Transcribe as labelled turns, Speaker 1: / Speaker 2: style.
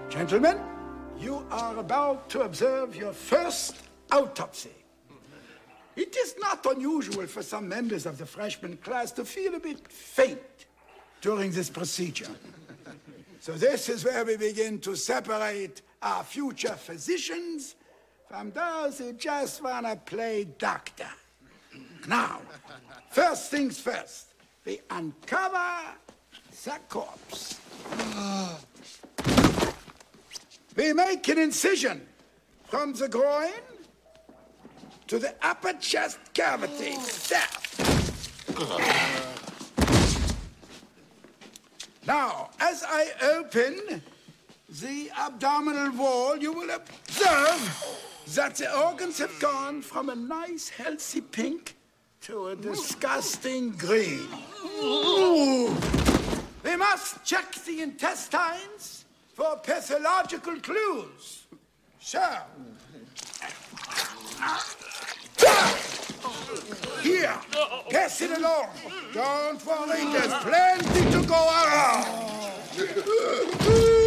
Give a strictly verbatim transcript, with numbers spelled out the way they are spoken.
Speaker 1: Gentlemen, you are about to observe your first autopsy. It is not unusual for some members of the freshman class to feel a bit faint during this procedure. So this is where we begin to separate our future physicians from those who just want to play doctor. Now, first things first, we uncover the corpse. We make an incision from the groin to the upper chest cavity. There. Now, as I open the abdominal wall, you will observe that the organs have gone from a nice, healthy pink to a disgusting green. Ooh. We must check the intestines for pathological clues. Sir. Here, pass it along. Don't worry, there's plenty to go around.